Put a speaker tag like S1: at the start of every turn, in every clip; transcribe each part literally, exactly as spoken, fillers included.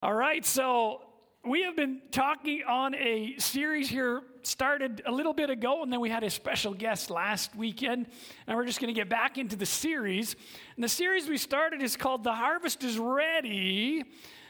S1: All right, so we have been talking on a series here, started a little bit ago, and then we had a special guest last weekend, and we're just going to get back into the series. And the series we started is called The Harvest is Ready,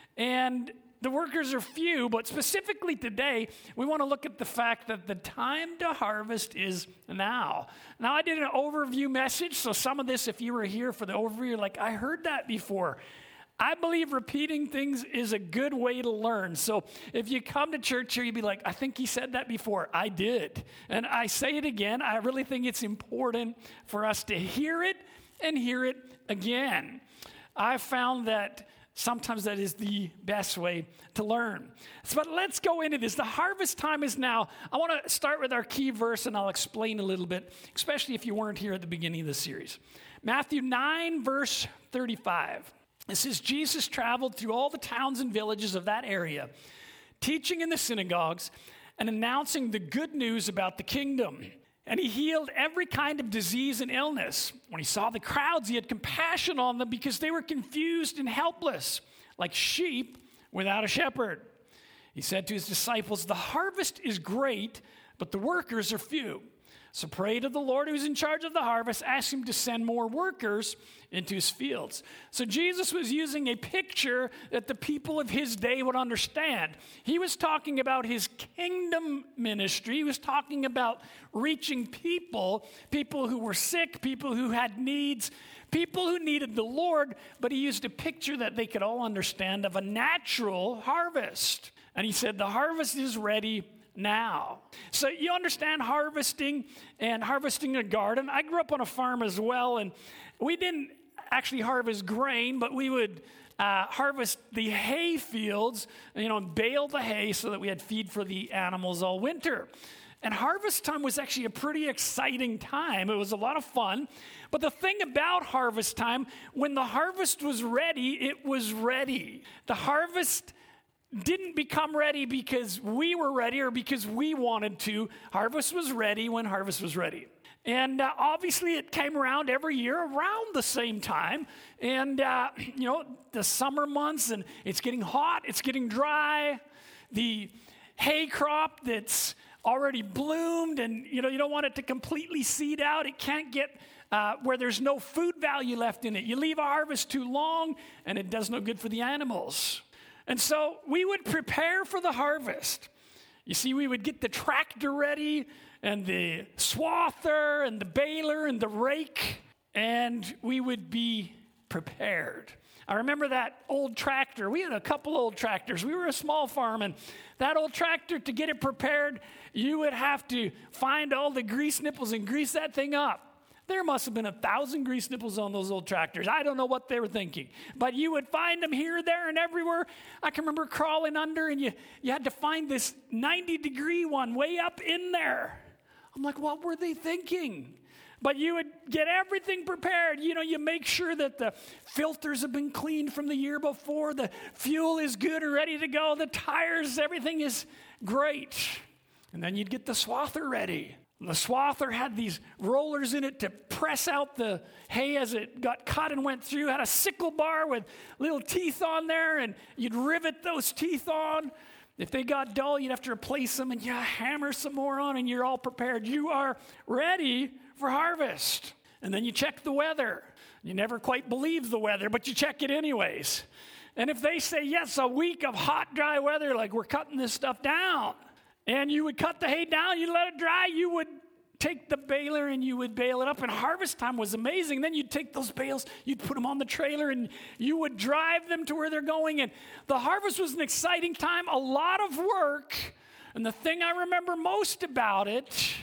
S1: and the workers are few, but specifically today, we want to look at the fact that the time to harvest is now. Now, I did an overview message, so some of this, if you were here for the overview, you're like, I heard that before. I believe repeating things is a good way to learn. So if you come to church here, you'd be like, I think he said that before. I did. And I say it again. I really think it's important for us to hear it and hear it again. I found that sometimes that is the best way to learn. So, but let's go into this. The harvest time is now. I want to start with our key verse, and I'll explain a little bit, especially if you weren't here at the beginning of the series. Matthew nine, verse thirty-five. It says, Jesus traveled through all the towns and villages of that area, teaching in the synagogues and announcing the good news about the kingdom. And he healed every kind of disease and illness. When he saw the crowds, he had compassion on them because they were confused and helpless, like sheep without a shepherd. He said to his disciples, the harvest is great, but the workers are few. So pray to the Lord who's in charge of the harvest. Ask him to send more workers into his fields. So Jesus was using a picture that the people of his day would understand. He was talking about his kingdom ministry. He was talking about reaching people, people who were sick, people who had needs, people who needed the Lord, but he used a picture that they could all understand of a natural harvest. And he said, the harvest is ready now. So you understand harvesting and harvesting a garden. I grew up on a farm as well, and we didn't actually harvest grain, but we would uh, harvest the hay fields, you know, and bale the hay so that we had feed for the animals all winter. And harvest time was actually a pretty exciting time. It was a lot of fun. But the thing about harvest time, when the harvest was ready, it was ready. The harvest didn't become ready because we were ready or because we wanted to. Harvest was ready when harvest was ready. And uh, obviously it came around every year around the same time. And, uh, you know, the summer months, and it's getting hot, it's getting dry. The hay crop that's already bloomed, and, you know, you don't want it to completely seed out. It can't get uh, where there's no food value left in it. You leave a harvest too long, and it does no good for the animals. And so we would prepare for the harvest. You see, we would get the tractor ready and the swather and the baler and the rake, and we would be prepared. I remember that old tractor. We had a couple old tractors. We were a small farm, and that old tractor, to get it prepared, you would have to find all the grease nipples and grease that thing up. There must have been a thousand grease nipples on those old tractors. I don't know what they were thinking. But you would find them here, there, and everywhere. I can remember crawling under, and you, you had to find this ninety degree one way up in there. I'm like, what were they thinking? But you would get everything prepared. You know, you make sure that the filters have been cleaned from the year before. The fuel is good and ready to go. The tires, everything is great. And then you'd get the swather ready. The swather had these rollers in it to press out the hay as it got cut and went through. Had a sickle bar with little teeth on there, and you'd rivet those teeth on. If they got dull, you'd have to replace them, and you hammer some more on, and you're all prepared. You are ready for harvest. And then you check the weather. You never quite believe the weather, but you check it anyways. And if they say, yes, a week of hot, dry weather, like we're cutting this stuff down, and you would cut the hay down, you'd let it dry, you would take the baler and you would bale it up. And harvest time was amazing. Then you'd take those bales, you'd put them on the trailer, and you would drive them to where they're going. And the harvest was an exciting time, a lot of work. And the thing I remember most about it,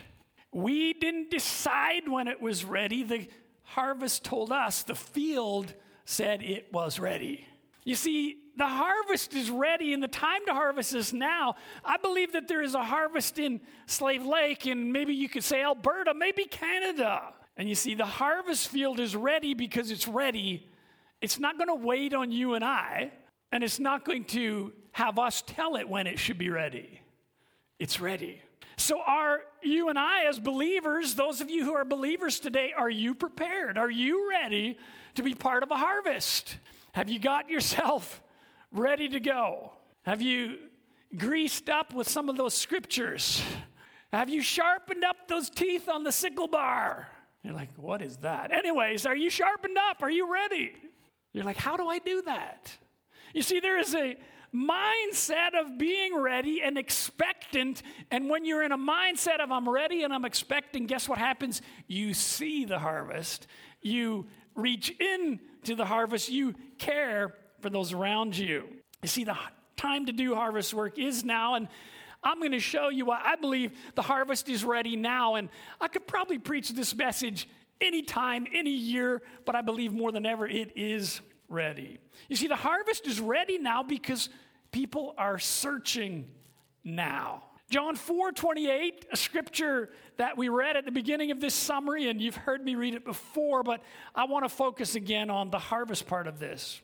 S1: we didn't decide when it was ready. The harvest told us, the field said it was ready. You see, the harvest is ready, and the time to harvest is now. I believe that there is a harvest in Slave Lake, and maybe you could say Alberta, maybe Canada. And you see, the harvest field is ready because it's ready. It's not going to wait on you and I, and it's not going to have us tell it when it should be ready. It's ready. So are you and I as believers, those of you who are believers today, are you prepared? Are you ready to be part of a harvest? Have you got yourself ready to go? Have you greased up with some of those scriptures? Have you sharpened up those teeth on the sickle bar? You're like, what is that? Anyways, are you sharpened up? Are you ready? You're like, how do I do that? You see, there is a mindset of being ready and expectant. And when you're in a mindset of I'm ready and I'm expecting, guess what happens? You see the harvest. You reach into the harvest. You care for those around you. You see, the time to do harvest work is now. And I'm going to show you why I believe the harvest is ready now. And I could probably preach this message anytime, any year, but I believe more than ever it is ready. You see, the harvest is ready now because people are searching now. John four twenty-eight, a scripture that we read at the beginning of this summary, and you've heard me read it before, but I want to focus again on the harvest part of this.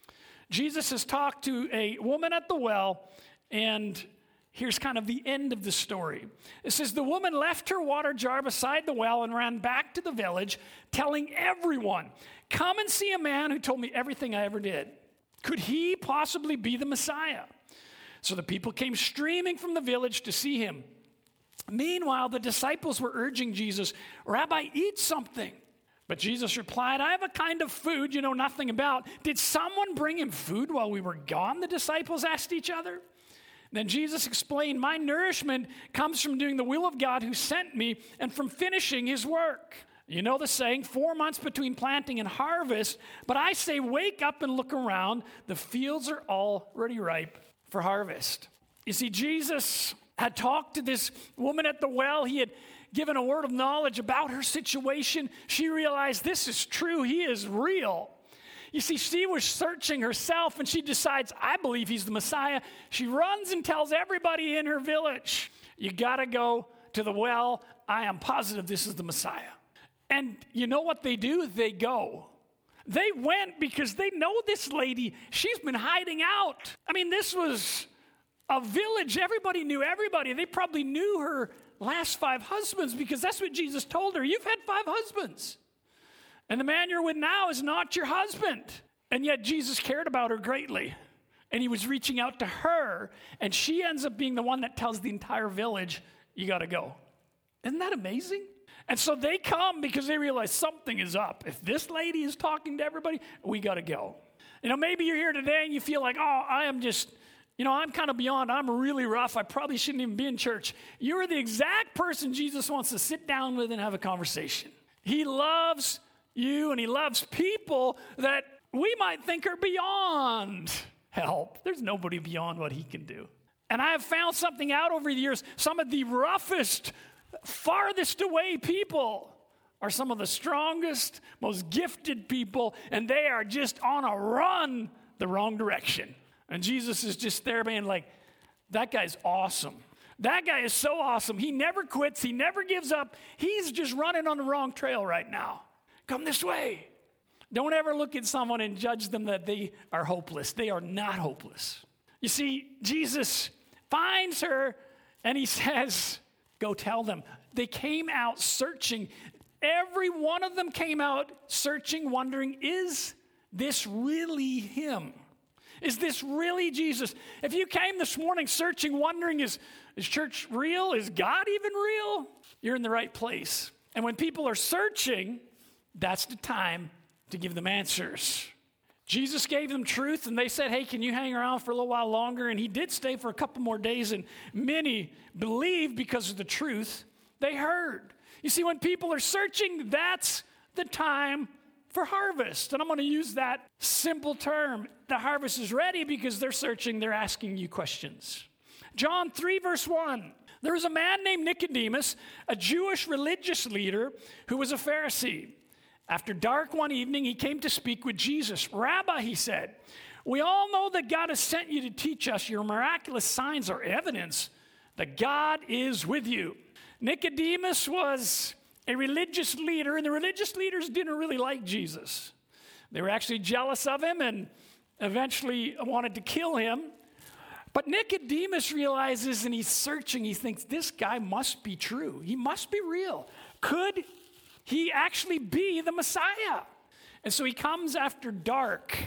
S1: Jesus has talked to a woman at the well, and here's kind of the end of the story. It says, the woman left her water jar beside the well and ran back to the village, telling everyone, come and see a man who told me everything I ever did. Could he possibly be the Messiah? So the people came streaming from the village to see him. Meanwhile, the disciples were urging Jesus, Rabbi, eat something. But Jesus replied, I have a kind of food you know nothing about. Did someone bring him food while we were gone? The disciples asked each other. Then Jesus explained, my nourishment comes from doing the will of God who sent me and from finishing his work. You know the saying, four months between planting and harvest, but I say wake up and look around. The fields are already ripe for harvest. You see, Jesus had talked to this woman at the well. He had given a word of knowledge about her situation. She realized this is true. He is real. You see, she was searching herself, and she decides, I believe he's the Messiah. She runs and tells everybody in her village, you got to go to the well. I am positive this is the Messiah. And you know what they do? They go. They went because they know this lady. She's been hiding out. I mean, this was a village. Everybody knew everybody. They probably knew her last five husbands because that's what Jesus told her. You've had five husbands. And the man you're with now is not your husband. And yet Jesus cared about her greatly. And he was reaching out to her. And she ends up being the one that tells the entire village, you got to go. Isn't that amazing? And so they come because they realize something is up. If this lady is talking to everybody, we got to go. You know, maybe you're here today and you feel like, oh, I am just, you know, I'm kind of beyond. I'm really rough. I probably shouldn't even be in church. You're the exact person Jesus wants to sit down with and have a conversation. He loves you, and he loves people that we might think are beyond help. There's nobody beyond what he can do. And I have found something out over the years. Some of the roughest, farthest away people are some of the strongest, most gifted people, and they are just on a run the wrong direction. And Jesus is just there being like, that guy's awesome. That guy is so awesome. He never quits. He never gives up. He's just running on the wrong trail right now. Come this way. Don't ever look at someone and judge them that they are hopeless. They are not hopeless. You see, Jesus finds her and he says, go tell them. They came out searching. Every one of them came out searching, wondering, is this really him? Is this really Jesus? If you came this morning searching, wondering, is, is church real? Is God even real? You're in the right place. And when people are searching, that's the time to give them answers. Jesus gave them truth, and they said, hey, can you hang around for a little while longer? And he did stay for a couple more days, and many believed because of the truth they heard. You see, when people are searching, that's the time for harvest. And I'm going to use that simple term. The harvest is ready because they're searching, they're asking you questions. John three, verse one. There was a man named Nicodemus, a Jewish religious leader who was a Pharisee. After dark one evening, he came to speak with Jesus. Rabbi, he said, we all know that God has sent you to teach us. Your miraculous signs are evidence that God is with you. Nicodemus was a religious leader, and the religious leaders didn't really like Jesus. They were actually jealous of him and eventually wanted to kill him. But Nicodemus realizes, and he's searching, he thinks, this guy must be true. He must be real. Could he actually be the Messiah? And so he comes after dark.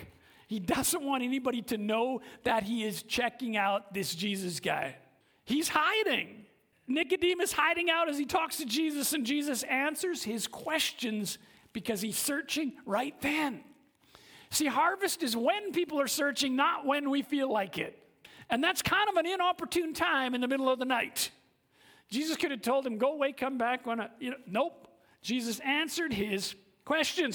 S1: He doesn't want anybody to know that he is checking out this Jesus guy. He's hiding. Nicodemus hiding out as he talks to Jesus, and Jesus answers his questions because he's searching right then. See, harvest is when people are searching, not when we feel like it. And that's kind of an inopportune time in the middle of the night. Jesus could have told him, go away, come back. When I, you know, nope. Jesus answered his questions.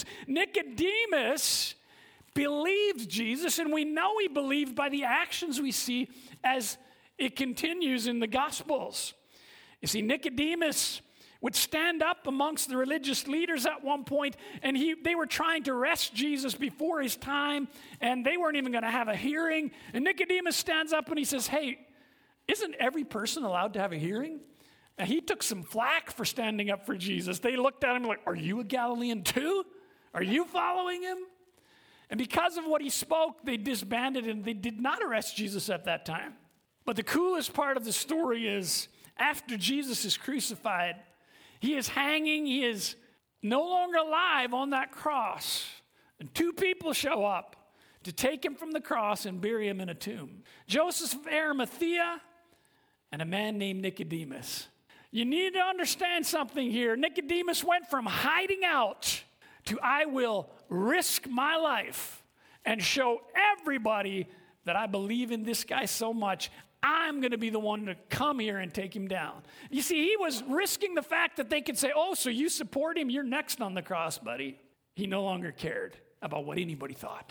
S1: Nicodemus believed Jesus, and we know he believed by the actions we see as it continues in the Gospels. You see, Nicodemus would stand up amongst the religious leaders at one point, and he, they were trying to arrest Jesus before his time, and they weren't even going to have a hearing. And Nicodemus stands up and he says, hey, isn't every person allowed to have a hearing? And he took some flack for standing up for Jesus. They looked at him like, are you a Galilean too? Are you following him? And because of what he spoke, they disbanded and they did not arrest Jesus at that time. But the coolest part of the story is after Jesus is crucified, he is hanging, he is no longer alive on that cross. And two people show up to take him from the cross and bury him in a tomb. Joseph of Arimathea and a man named Nicodemus. You need to understand something here. Nicodemus went from hiding out to I will risk my life and show everybody that I believe in this guy so much, I'm going to be the one to come here and take him down. You see, he was risking the fact that they could say, oh, so you support him? You're next on the cross, buddy. He no longer cared about what anybody thought.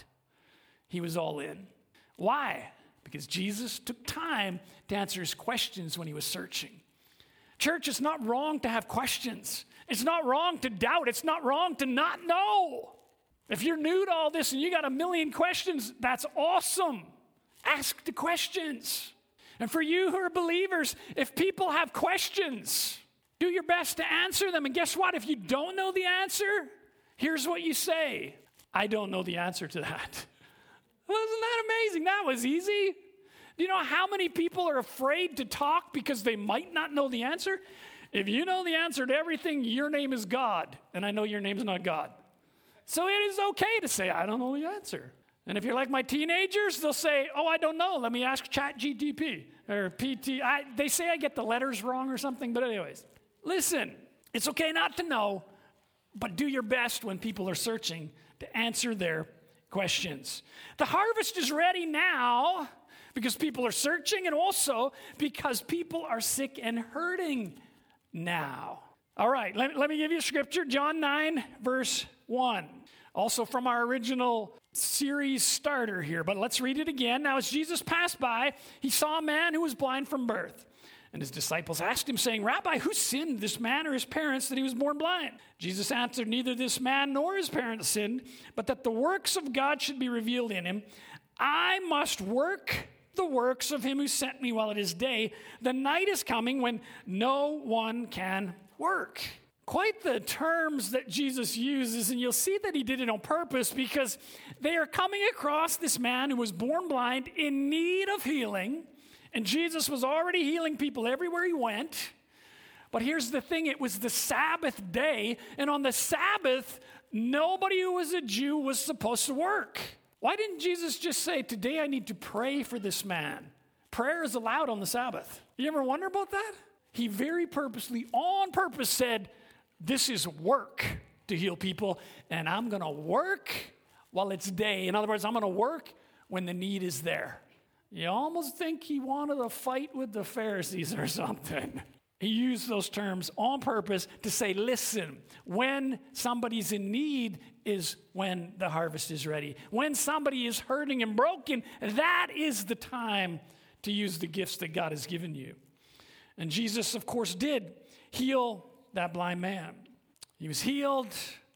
S1: He was all in. Why? Because Jesus took time to answer his questions when he was searching. Church, it's not wrong to have questions. It's not wrong to doubt. It's not wrong to not know. If you're new to all this and you got a million questions, that's awesome. Ask the questions. And for you who are believers, if people have questions, do your best to answer them. And guess what? If you don't know the answer, here's what you say. I don't know the answer to that. Wasn't that amazing? That was easy. Do you know how many people are afraid to talk because they might not know the answer? If you know the answer to everything, your name is God. And I know your name's not God. So it is okay to say, I don't know the answer. And if you're like my teenagers, they'll say, oh, I don't know. Let me ask Chat G T P or P T. I, they say I get the letters wrong or something. But anyways, listen, it's okay not to know, but do your best when people are searching to answer their questions. The harvest is ready now because people are searching and also because people are sick and hurting now. All right, let, let me give you a scripture, John nine, verse one. Also from our original series starter here, but let's read it again. Now, as Jesus passed by, he saw a man who was blind from birth. And his disciples asked him, saying, Rabbi, who sinned, this man or his parents, that he was born blind? Jesus answered, neither this man nor his parents sinned, but that the works of God should be revealed in him. I must work the works of him who sent me while it is day. The night is coming when no one can work. Quite the terms that Jesus uses, and you'll see that he did it on purpose because they are coming across this man who was born blind in need of healing, and Jesus was already healing people everywhere he went. But here's the thing, it was the Sabbath day, and on the Sabbath, nobody who was a Jew was supposed to work. Why didn't Jesus just say, today I need to pray for this man? Prayer is allowed on the Sabbath. You ever wonder about that? He very purposely, on purpose said, this is work to heal people, and I'm going to work while it's day. In other words, I'm going to work when the need is there. You almost think he wanted a fight with the Pharisees or something. He used those terms on purpose to say, listen, when somebody's in need is when the harvest is ready. When somebody is hurting and broken, that is the time to use the gifts that God has given you. And Jesus, of course, did heal that blind man. He was healed,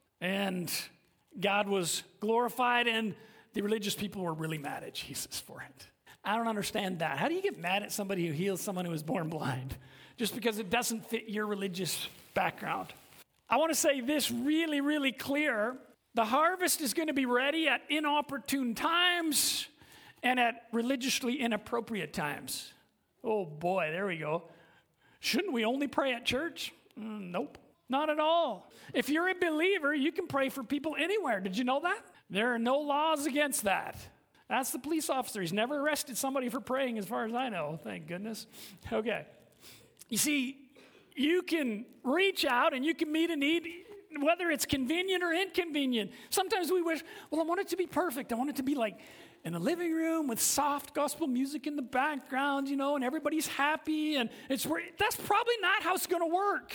S1: and God was glorified, and the religious people were really mad at Jesus for it. I don't understand that. How do you get mad at somebody who heals someone who was born blind? Just because it doesn't fit your religious background. I want to say this really, really clear. The harvest is going to be ready at inopportune times and at religiously inappropriate times. Oh boy, there we go. Shouldn't we only pray at church? Mm, nope, not at all. If you're a believer, you can pray for people anywhere. Did you know that? There are no laws against that. That's the police officer. He's never arrested somebody for praying as far as I know. Thank goodness. Okay. You see, you can reach out and you can meet a need, whether it's convenient or inconvenient. Sometimes we wish, well, I want it to be perfect. I want it to be like in the living room with soft gospel music in the background, you know, and everybody's happy. And it's that's probably not how it's going to work.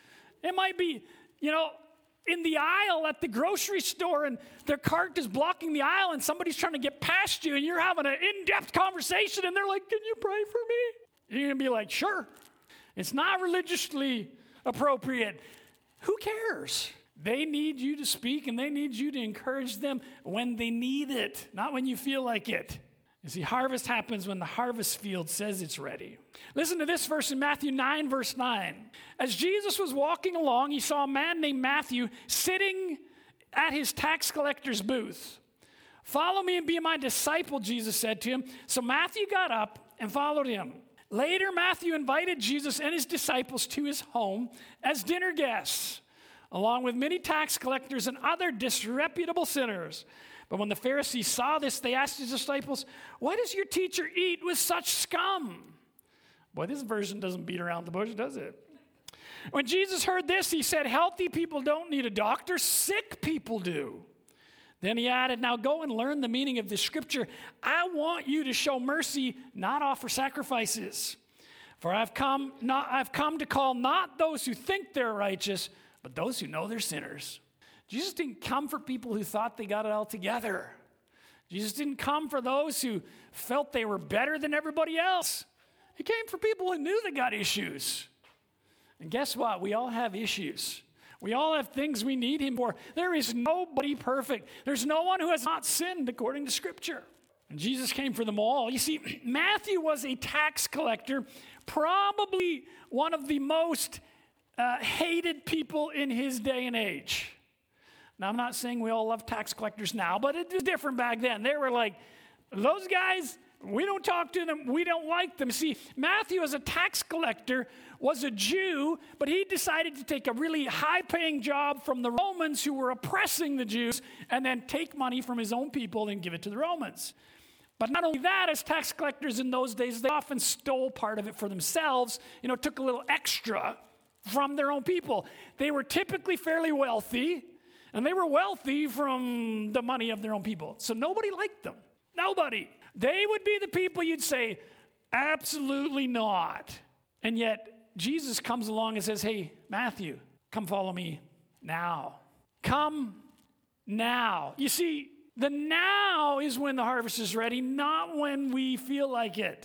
S1: It might be, you know, in the aisle at the grocery store and their cart is blocking the aisle and somebody's trying to get past you and you're having an in-depth conversation and they're like, can you pray for me? You're going to be like, sure. It's not religiously appropriate. Who cares? They need you to speak and they need you to encourage them when they need it, not when you feel like it. You see, harvest happens when the harvest field says it's ready. Listen to this verse in Matthew nine, verse nine. As Jesus was walking along, he saw a man named Matthew sitting at his tax collector's booth. Follow me and be my disciple, Jesus said to him. So Matthew got up and followed him. Later, Matthew invited Jesus and his disciples to his home as dinner guests, along with many tax collectors and other disreputable sinners. But when the Pharisees saw this, they asked his disciples, why does your teacher eat with such scum? Boy, this version doesn't beat around the bush, does it? When Jesus heard this, he said, healthy people don't need a doctor, sick people do. Then he added, now go and learn the meaning of this scripture. I want you to show mercy, not offer sacrifices. For I've come, not, I've come to call not those who think they're righteous, but those who know they're sinners. Jesus didn't come for people who thought they got it all together. Jesus didn't come for those who felt they were better than everybody else. He came for people who knew they got issues. And guess what? We all have issues. We all have things we need him for. There is nobody perfect. There's no one who has not sinned according to Scripture. And Jesus came for them all. You see, Matthew was a tax collector, probably one of the most uh, hated people in his day and age. Now, I'm not saying we all love tax collectors now, but it was different back then. They were like, those guys, we don't talk to them, we don't like them. See, Matthew, as a tax collector, was a Jew, but he decided to take a really high-paying job from the Romans who were oppressing the Jews and then take money from his own people and give it to the Romans. But not only that, as tax collectors in those days, they often stole part of it for themselves, you know, took a little extra from their own people. They were typically fairly wealthy, and they were wealthy from the money of their own people. So nobody liked them. Nobody. They would be the people you'd say, absolutely not. And yet, Jesus comes along and says, hey, Matthew, come follow me now. Come now. You see, the now is when the harvest is ready, not when we feel like it.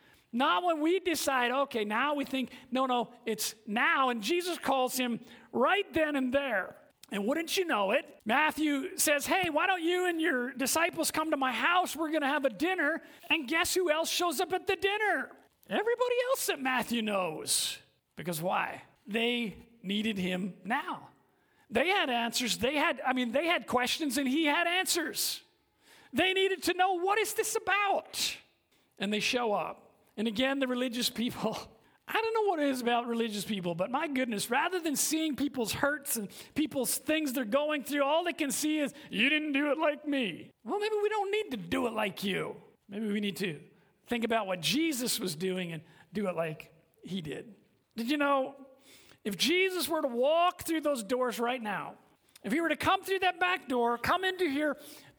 S1: Not when we decide, okay, now we think, no, no, it's now. And Jesus calls him right then and there. And wouldn't you know it, Matthew says, hey, why don't you and your disciples come to my house? We're going to have a dinner. And guess who else shows up at the dinner? Everybody else that Matthew knows. Because why? They needed him now. They had answers. They had, I mean, they had questions and he had answers. They needed to know, what is this about? And they show up. And again, the religious people, I don't know what it is about religious people, but my goodness, rather than seeing people's hurts and people's things they're going through, all they can see is, you didn't do it like me. Well, maybe we don't need to do it like you. Maybe we need to think about what Jesus was doing and do it like he did. Did you know, if Jesus were to walk through those doors right now, if he were to come through that back door, come into here,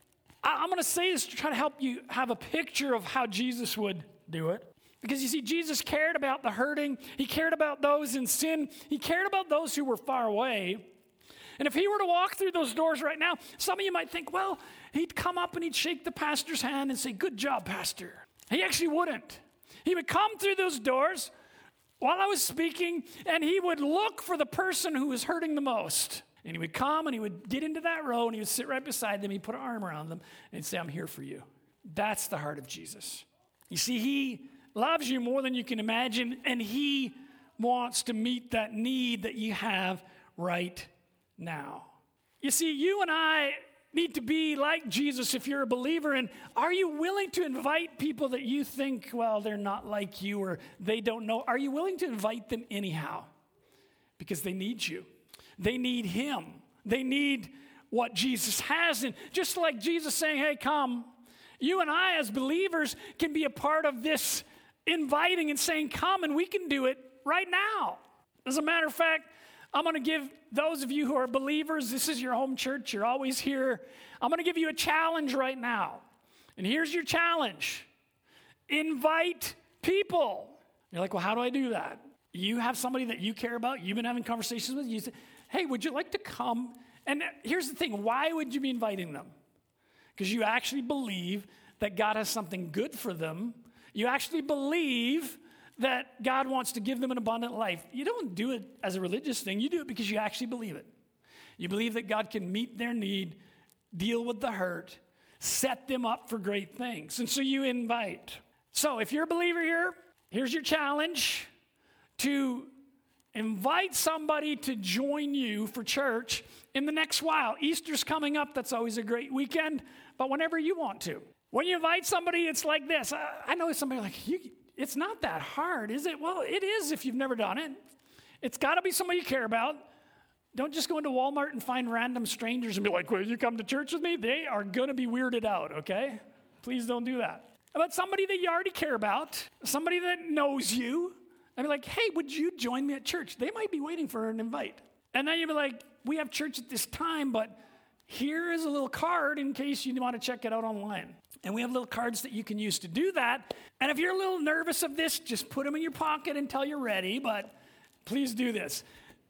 S1: I- I'm going to say this to try to help you have a picture of how Jesus would do it. Because you see, Jesus cared about the hurting. He cared about those in sin. He cared about those who were far away. And if he were to walk through those doors right now, some of you might think, well, he'd come up and he'd shake the pastor's hand and say, good job, pastor. He actually wouldn't. He would come through those doors while I was speaking, and he would look for the person who was hurting the most. And he would come and he would get into that row and he would sit right beside them. He'd put an arm around them and he'd say, I'm here for you. That's the heart of Jesus. You see, he loves you more than you can imagine, and he wants to meet that need that you have right now. You see, you and I need to be like Jesus if you're a believer, and are you willing to invite people that you think, well, they're not like you or they don't know? Are you willing to invite them anyhow? Because they need you. They need him. They need what Jesus has. And just like Jesus saying, hey, come, you and I as believers can be a part of this inviting and saying, come, and we can do it right now. As a matter of fact, I'm going to give those of you who are believers, this is your home church, you're always here. I'm going to give you a challenge right now. And here's your challenge. Invite people. You're like, well, how do I do that? You have somebody that you care about, you've been having conversations with, you say, hey, would you like to come? And here's the thing, why would you be inviting them? Because you actually believe that God has something good for them. You actually believe that God wants to give them an abundant life. You don't do it as a religious thing. You do it because you actually believe it. You believe that God can meet their need, deal with the hurt, set them up for great things. And so you invite. So if you're a believer here, here's your challenge to invite somebody to join you for church in the next while. Easter's coming up. That's always a great weekend, but whenever you want to. When you invite somebody, it's like this. I, I know somebody like, you, it's not that hard, is it? Well, it is if you've never done it. It's got to be somebody you care about. Don't just go into Walmart and find random strangers and be like, will you come to church with me? They are going to be weirded out, okay? Please don't do that. About somebody that you already care about, somebody that knows you, and be like, hey, would you join me at church? They might be waiting for an invite. And then you'd be like, we have church at this time, but here is a little card in case you want to check it out online. And we have little cards that you can use to do that. And if you're a little nervous of this, just put them in your pocket until you're ready, but please do this.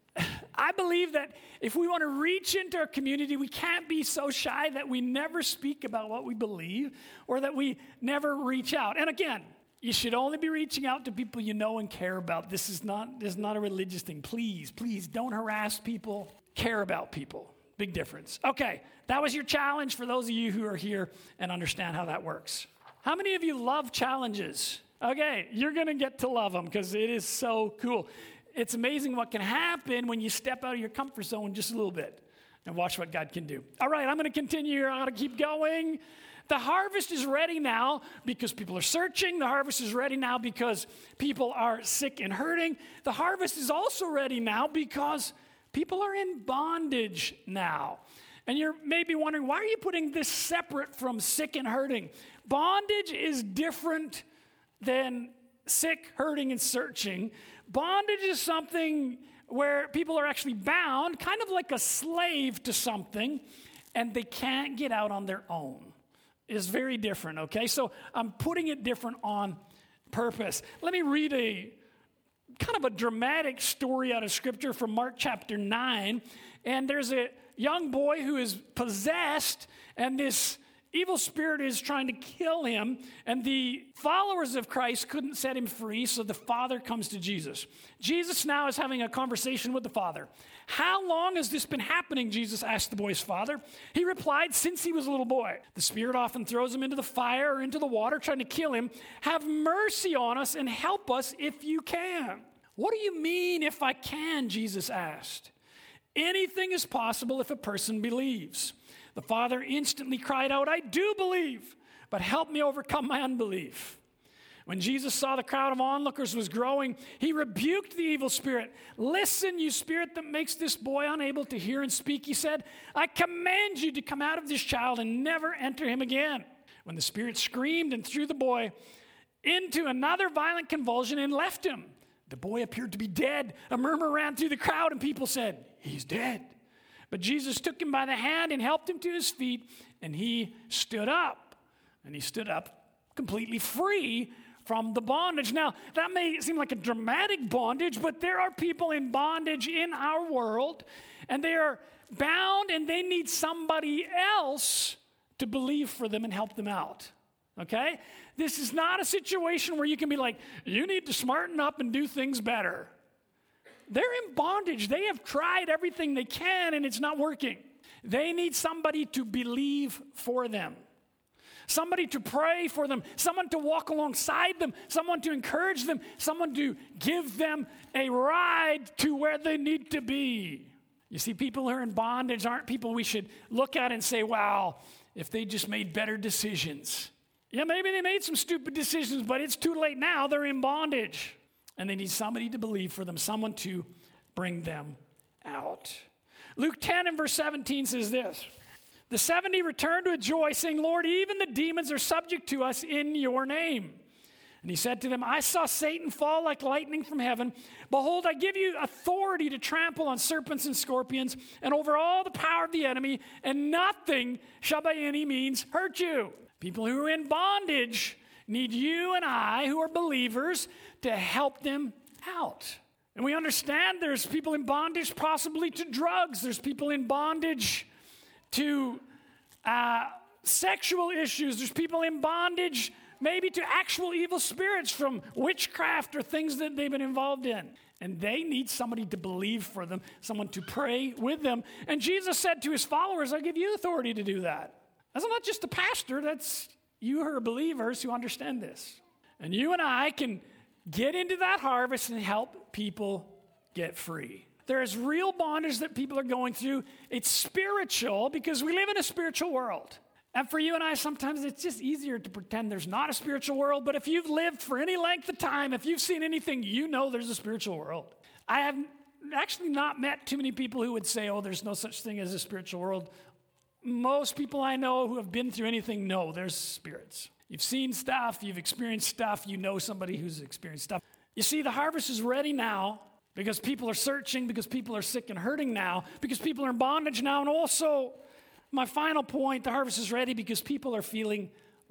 S1: I believe that if we want to reach into our community, we can't be so shy that we never speak about what we believe or that we never reach out. And again, you should only be reaching out to people you know and care about. This is not, this is not a religious thing. Please, please don't harass people. Care about people. Big difference. Okay, that was your challenge for those of you who are here and understand how that works. How many of you love challenges? Okay, you're going to get to love them because it is so cool. It's amazing what can happen when you step out of your comfort zone just a little bit and watch what God can do. All right, I'm going to continue here. I'm going to keep going. The harvest is ready now because people are searching. The harvest is ready now because people are sick and hurting. The harvest is also ready now because people are in bondage now. And you're maybe wondering, why are you putting this separate from sick and hurting? Bondage is different than sick, hurting, and searching. Bondage is something where people are actually bound, kind of like a slave to something, and they can't get out on their own. It's very different, okay? So I'm putting it different on purpose. Let me read a kind of a dramatic story out of Scripture from Mark chapter nine. And there's a young boy who is possessed, and this evil spirit is trying to kill him, and the followers of Christ couldn't set him free, so the father comes to Jesus. Jesus now is having a conversation with the father. How long has this been happening? Jesus asked the boy's father. He replied, since he was a little boy. The spirit often throws him into the fire or into the water, trying to kill him. Have mercy on us and help us if you can. What do you mean if I can? Jesus asked. Anything is possible if a person believes. The father instantly cried out, I do believe, but help me overcome my unbelief. When Jesus saw the crowd of onlookers was growing, he rebuked the evil spirit. Listen, you spirit that makes this boy unable to hear and speak, he said, I command you to come out of this child and never enter him again. When the spirit screamed and threw the boy into another violent convulsion and left him, the boy appeared to be dead. A murmur ran through the crowd and people said, he's dead. But Jesus took him by the hand and helped him to his feet, and he stood up. And he stood up completely free from the bondage. Now, that may seem like a dramatic bondage, but there are people in bondage in our world, and they are bound, and they need somebody else to believe for them and help them out. Okay? This is not a situation where you can be like, you need to smarten up and do things better. They're in bondage. They have tried everything they can, and it's not working. They need somebody to believe for them, somebody to pray for them, someone to walk alongside them, someone to encourage them, someone to give them a ride to where they need to be. You see, people who are in bondage aren't people we should look at and say, wow, if they just made better decisions. Yeah, maybe they made some stupid decisions, but it's too late now. They're in bondage. And they need somebody to believe for them, someone to bring them out. Luke ten and verse seventeen says this. The seventy returned with joy, saying, Lord, even the demons are subject to us in your name. And he said to them, I saw Satan fall like lightning from heaven. Behold, I give you authority to trample on serpents and scorpions and over all the power of the enemy, and nothing shall by any means hurt you. People who are in bondage need you and I, who are believers, to help them out. And we understand there's people in bondage possibly to drugs. There's people in bondage to uh, sexual issues. There's people in bondage maybe to actual evil spirits from witchcraft or things that they've been involved in. And they need somebody to believe for them, someone to pray with them. And Jesus said to his followers, I give you authority to do that. That's not just a pastor, that's you who are believers who understand this. And you and I can get into that harvest and help people get free. There is real bondage that people are going through. It's spiritual because we live in a spiritual world. And for you and I, sometimes it's just easier to pretend there's not a spiritual world. But if you've lived for any length of time, if you've seen anything, you know there's a spiritual world. I have actually not met too many people who would say, oh, there's no such thing as a spiritual world. Most people I know who have been through anything know there's spirits. You've seen stuff, you've experienced stuff, you know somebody who's experienced stuff. You see, the harvest is ready now because people are searching, because people are sick and hurting now, because people are in bondage now, and also, my final point, the harvest is ready because people are feeling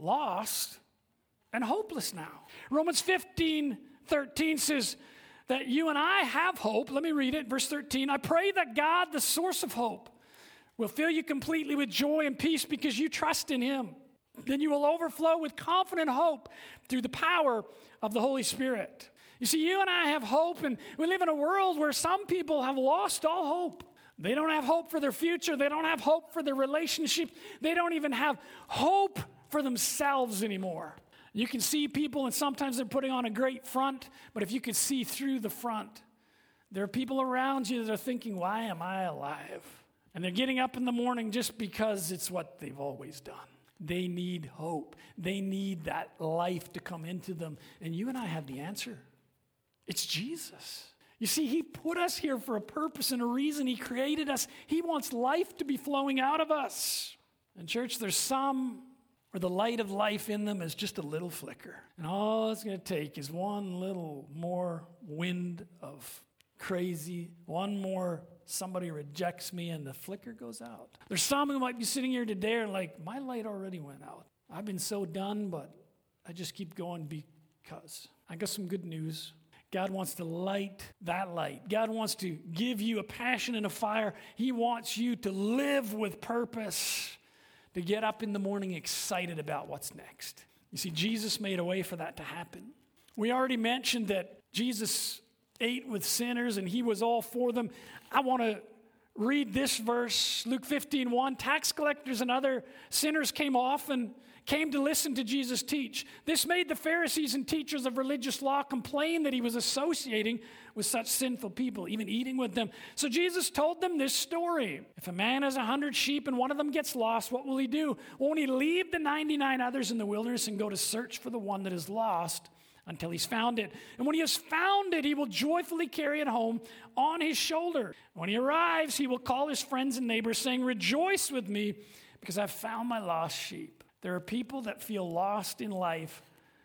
S1: lost and hopeless now. Romans fifteen thirteen says that you and I have hope. Let me read it, verse thirteen. I pray that God, the source of hope, will fill you completely with joy and peace because you trust in him. Then you will overflow with confident hope through the power of the Holy Spirit. You see, you and I have hope, and we live in a world where some people have lost all hope. They don't have hope for their future. They don't have hope for their relationship. They don't even have hope for themselves anymore. You can see people, and sometimes they're putting on a great front, but if you could see through the front, there are people around you that are thinking, why am I alive? And they're getting up in the morning just because it's what they've always done. They need hope. They need that life to come into them. And you and I have the answer. It's Jesus. You see, he put us here for a purpose and a reason. He created us. He wants life to be flowing out of us. And church, there's some where the light of life in them is just a little flicker. And all it's going to take is one little more wind of crazy, one more somebody rejects me and the flicker goes out. There's some who might be sitting here today and like, my light already went out. I've been so done, but I just keep going because. I got some good news. God wants to light that light. God wants to give you a passion and a fire. He wants you to live with purpose, to get up in the morning excited about what's next. You see, Jesus made a way for that to happen. We already mentioned that Jesus ate with sinners and he was all for them. I want to read this verse, Luke fifteen one. Tax collectors and other sinners came often came to listen to Jesus teach. This made the Pharisees and teachers of religious law complain that he was associating with such sinful people, even eating with them. So Jesus told them this story. If a man has a hundred sheep and one of them gets lost, what will he do? Won't he leave the ninety-nine others in the wilderness and go to search for the one that is lost until he's found it? And when he has found it, he will joyfully carry it home on his shoulder. When he arrives, he will call his friends and neighbors, saying, rejoice with me because I've found my lost sheep. There are people that feel lost in life.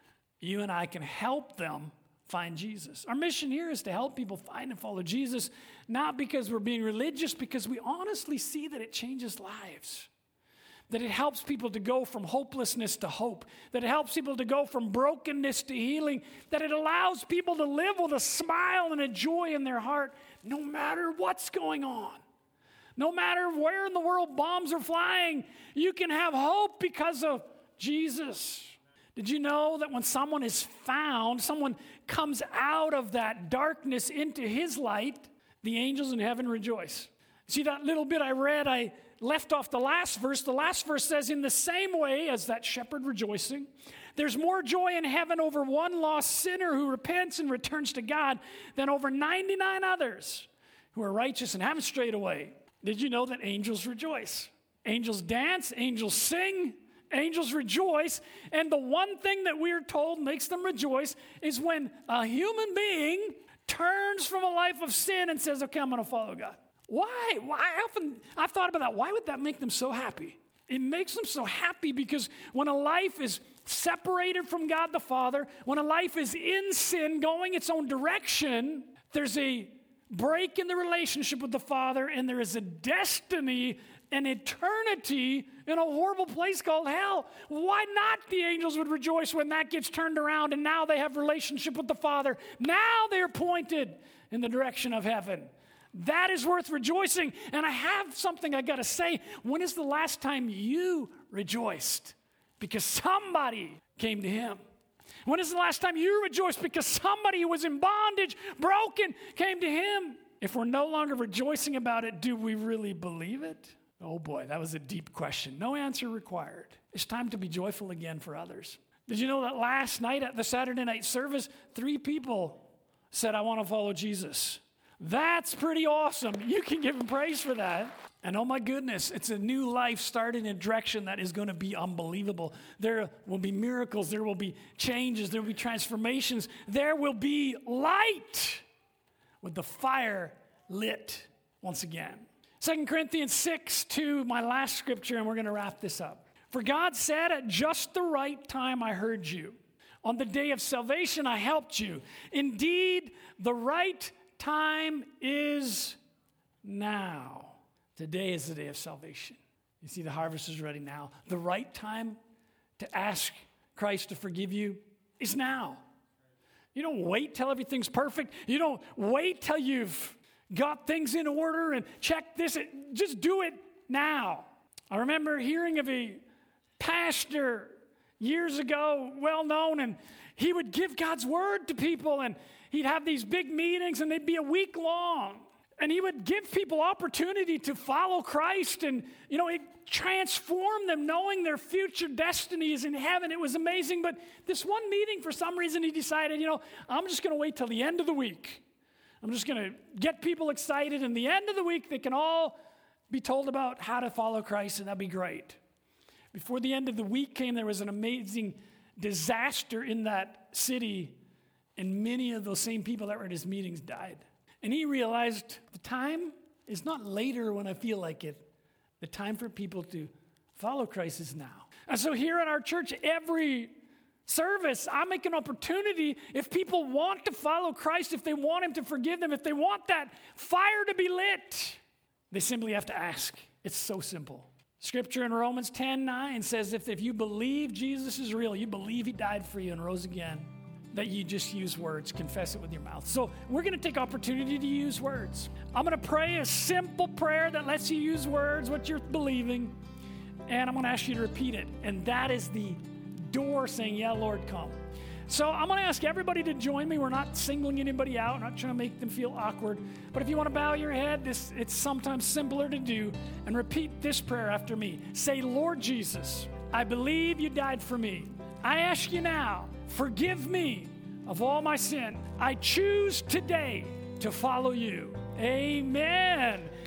S1: You and I can help them find Jesus. Our mission here is to help people find and follow Jesus, not because we're being religious, because we honestly see that it changes lives, that it helps people to go from hopelessness to hope, that it helps people to go from brokenness to healing, that it allows people to live with a smile and a joy in their heart, no matter what's going on. No matter where in the world bombs are flying, you can have hope because of Jesus. Did you know that when someone is found, someone comes out of that darkness into his light, the angels in heaven rejoice? See that little bit I read, I left off the last verse. The last verse says, in the same way as that shepherd rejoicing, there's more joy in heaven over one lost sinner who repents and returns to God than over ninety-nine others who are righteous and haven't strayed away. Did you know that angels rejoice? Angels dance, angels sing, angels rejoice. And the one thing that we're told makes them rejoice is when a human being turns from a life of sin and says, okay, I'm going to follow God. Why? Why? I often, I've thought about that. Why would that make them so happy? It makes them so happy because when a life is separated from God the Father, when a life is in sin, going its own direction, there's a break in the relationship with the Father, and there is a destiny, an eternity in a horrible place called hell. Why not the angels would rejoice when that gets turned around and now they have relationship with the Father? Now they're pointed in the direction of heaven. That is worth rejoicing. And I have something I got to say. When is the last time you rejoiced because somebody came to him? When is the last time you rejoiced because somebody who was in bondage, broken, came to him? If we're no longer rejoicing about it, do we really believe it? Oh boy, that was a deep question. No answer required. It's time to be joyful again for others. Did you know that last night at the Saturday night service, three people said, I want to follow Jesus? That's pretty awesome. You can give him praise for that. And oh my goodness, it's a new life started in a direction that is going to be unbelievable. There will be miracles. There will be changes. There will be transformations. There will be light with the fire lit once again. Second Corinthians six two, my last scripture, and we're going to wrap this up. For God said, at just the right time I heard you. On the day of salvation I helped you. Indeed, the right time is now. Today is the day of salvation. You see, the harvest is ready now. The right time to ask Christ to forgive you is now. You don't wait till everything's perfect. You don't wait till you've got things in order and check this. Just do it now. I remember hearing of a pastor years ago, well known, and he would give God's word to people, and he'd have these big meetings, and they'd be a week long. And he would give people opportunity to follow Christ, and, you know, it transformed them, knowing their future destiny is in heaven. It was amazing. But this one meeting, for some reason, he decided, you know, I'm just going to wait till the end of the week. I'm just going to get people excited. And the end of the week, they can all be told about how to follow Christ, and that'd be great. Before the end of the week came, there was an amazing disaster in that city, and many of those same people that were at his meetings died. And he realized the time is not later when I feel like it. The time for people to follow Christ is now. And so here at our church, every service, I make an opportunity if people want to follow Christ, if they want him to forgive them, if they want that fire to be lit, they simply have to ask. It's so simple. Scripture in Romans ten nine says if, if you believe Jesus is real, you believe he died for you and rose again, that you just use words, confess it with your mouth. So we're going to take opportunity to use words. I'm going to pray a simple prayer that lets you use words, what you're believing, and I'm going to ask you to repeat it. And that is the door saying, yeah, Lord, come. So I'm going to ask everybody to join me. We're not singling anybody out, not trying to make them feel awkward. But if you want to bow your head, this it's sometimes simpler to do. And repeat this prayer after me. Say, Lord Jesus, I believe you died for me. I ask you now, forgive me of all my sin. I choose today to follow you. Amen.